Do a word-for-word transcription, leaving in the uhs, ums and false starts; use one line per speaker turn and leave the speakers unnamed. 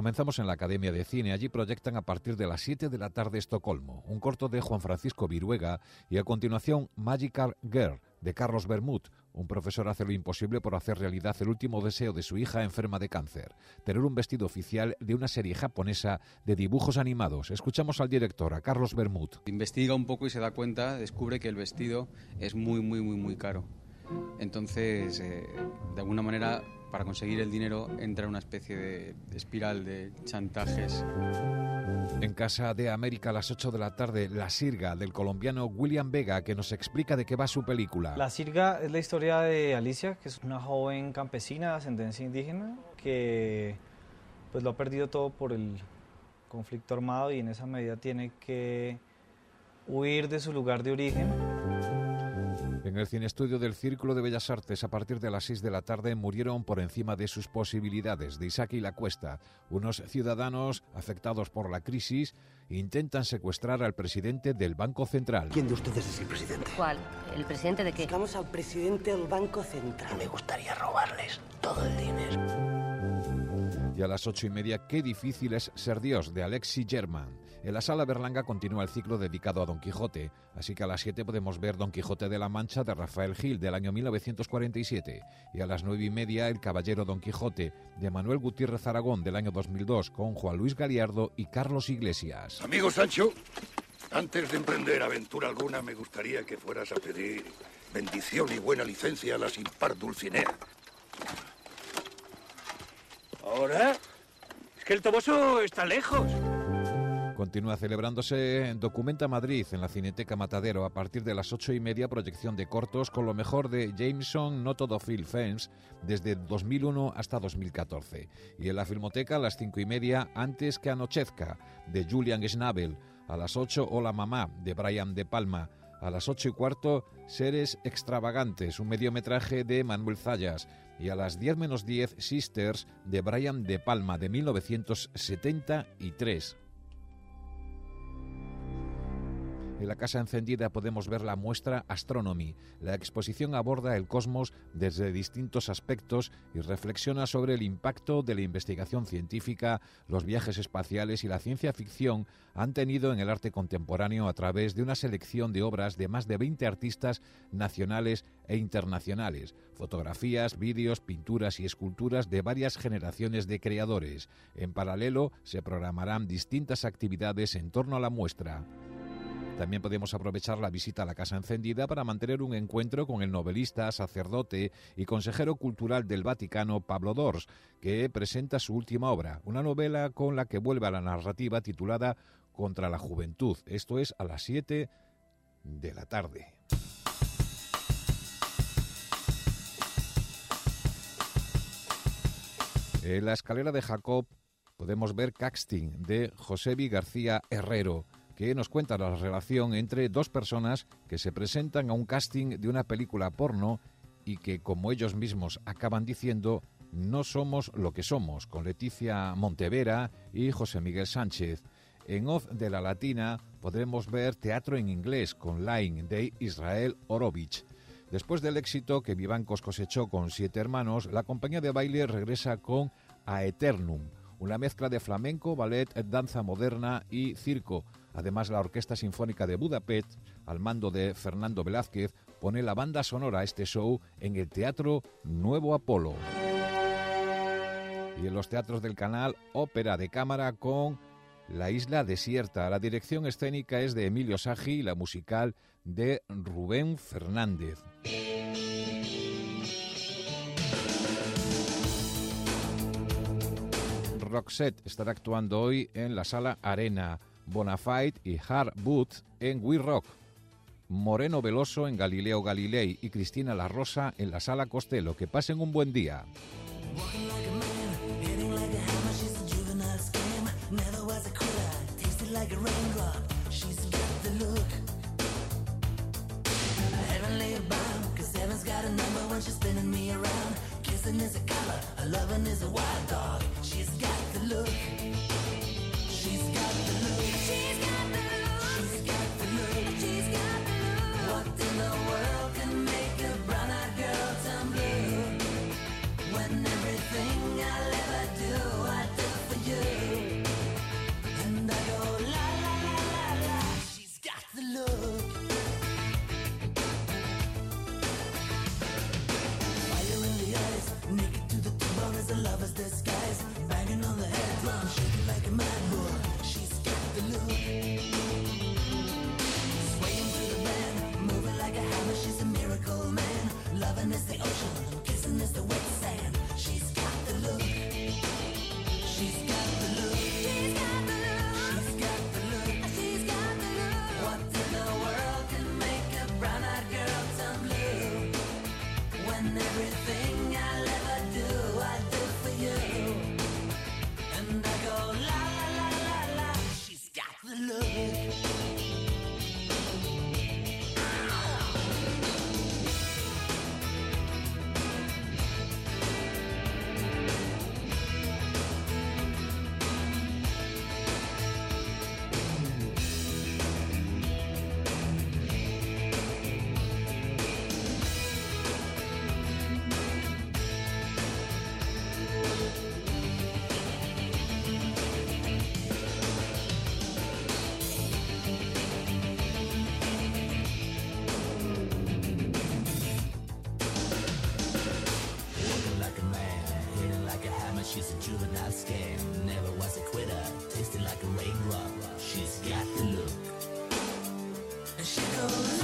Comenzamos en la Academia de Cine. Allí proyectan a partir de las siete de la tarde Estocolmo, un corto de Juan Francisco Viruega, y a continuación Magical Girl, de Carlos Bermud. Un profesor hace lo imposible por hacer realidad el último deseo de su hija enferma de cáncer: tener un vestido oficial de una serie japonesa de dibujos animados. Escuchamos al director, a Carlos Bermud.
Investiga un poco y se da cuenta, descubre que el vestido es muy, muy, muy, muy caro. Entonces, eh, de alguna manera, para conseguir el dinero, entra en una especie de espiral de chantajes.
En Casa de América, a las ocho de la tarde, La Sirga, del colombiano William Vega, que nos explica de qué va su película.
La Sirga es la historia de Alicia, que es una joven campesina de ascendencia indígena que pues lo ha perdido todo por el conflicto armado y en esa medida tiene que huir de su lugar de origen.
En el cineestudio del Círculo de Bellas Artes, a partir de las seis de la tarde, Murieron por encima de sus posibilidades, de Isaac y la Cuesta. Unos ciudadanos afectados por la crisis intentan secuestrar al presidente del Banco Central.
¿Quién de ustedes es el presidente?
¿Cuál? ¿El presidente de qué?
Buscamos al presidente del Banco Central. Me gustaría robarles todo el dinero.
Y a las ocho y media, Qué difícil es ser Dios, de Alexis German. En la Sala Berlanga continúa el ciclo dedicado a Don Quijote, así que a las siete podemos ver Don Quijote de la Mancha, de Rafael Gil, del año mil novecientos cuarenta y siete. Y a las nueve y media, El Caballero Don Quijote, de Manuel Gutiérrez Aragón, del año dos mil dos, con Juan Luis Galiardo y Carlos Iglesias.
Amigo Sancho, antes de emprender aventura alguna, me gustaría que fueras a pedir bendición y buena licencia a la sin par Dulcinea.
¿Ahora? Es que el Toboso está lejos.
Continúa celebrándose en Documenta Madrid, en la Cineteca Matadero, a partir de las ocho y media, proyección de cortos con lo mejor de Jameson No Todo Film Films desde dos mil uno hasta dos mil catorce. Y en la Filmoteca, a las cinco y media, Antes que anochezca, de Julian Schnabel. A las ocho, Hola Mamá, de Brian De Palma. A las ocho y cuarto, Seres Extravagantes, un mediometraje de Manuel Zayas. Y a las diez menos diez, Sisters, de Brian De Palma, de mil novecientos setenta y tres. En la Casa Encendida podemos ver la muestra Astronomy. La exposición aborda el cosmos desde distintos aspectos y reflexiona sobre el impacto de la investigación científica, los viajes espaciales y la ciencia ficción han tenido en el arte contemporáneo a través de una selección de obras de más de veinte artistas nacionales e internacionales, fotografías, vídeos, pinturas y esculturas de varias generaciones de creadores. En paralelo, se programarán distintas actividades en torno a la muestra. También podemos aprovechar la visita a la Casa Encendida para mantener un encuentro con el novelista, sacerdote y consejero cultural del Vaticano, Pablo Dors, que presenta su última obra, una novela con la que vuelve a la narrativa titulada Contra la Juventud. Esto es a las siete de la tarde. En la Escalera de Jacob podemos ver Casting, de Josebi García Herrero, que nos cuenta la relación entre dos personas que se presentan a un casting de una película porno y que, como ellos mismos acaban diciendo, no somos lo que somos, con Leticia Montevera y José Miguel Sánchez. En Oz de la Latina podremos ver teatro en inglés con Line, de Israel Orovich. Después del éxito que Vivancos cosechó con Siete Hermanos, la compañía de baile regresa con Aeternum, una mezcla de flamenco, ballet, danza moderna y circo. Además, la Orquesta Sinfónica de Budapest, al mando de Fernando Velázquez, pone la banda sonora a este show en el Teatro Nuevo Apolo. Y en los teatros del canal, ópera de cámara con La Isla Desierta. La dirección escénica es de Emilio Sagi y la musical de Rubén Fernández. Roxette estará actuando hoy en la Sala Arena, Bonafide y Hard Boots en We Rock, Moreno Veloso en Galileo Galilei y Cristina La Rosa en la Sala Costello. Que pasen un buen día.
Kissing is a color, a loving is a wild dog. She's got the look. She's got the look. She's got the look. She's got the look. She's got the look. What in the world can make a brown-eyed girl turn blue? When everything I'll ever do, I do for you. a lover's disguise, banging on the head drum, shaking like a mad bull. She's got the look. Swaying through the band, moving like a hammer, she's a miracle man. Loving is the ocean, kissing is the wet sand. She's got the look. She's got the look. She's got the look. She's got the look. She's got the look. What in the world can make a brown-eyed girl turn blue? When everything I'll ever do, I do for you. And I go la la la la la. She's got the look. She's a juvenile scam, never was a quitter, tasted like a raindrop. She's got the look. And she goes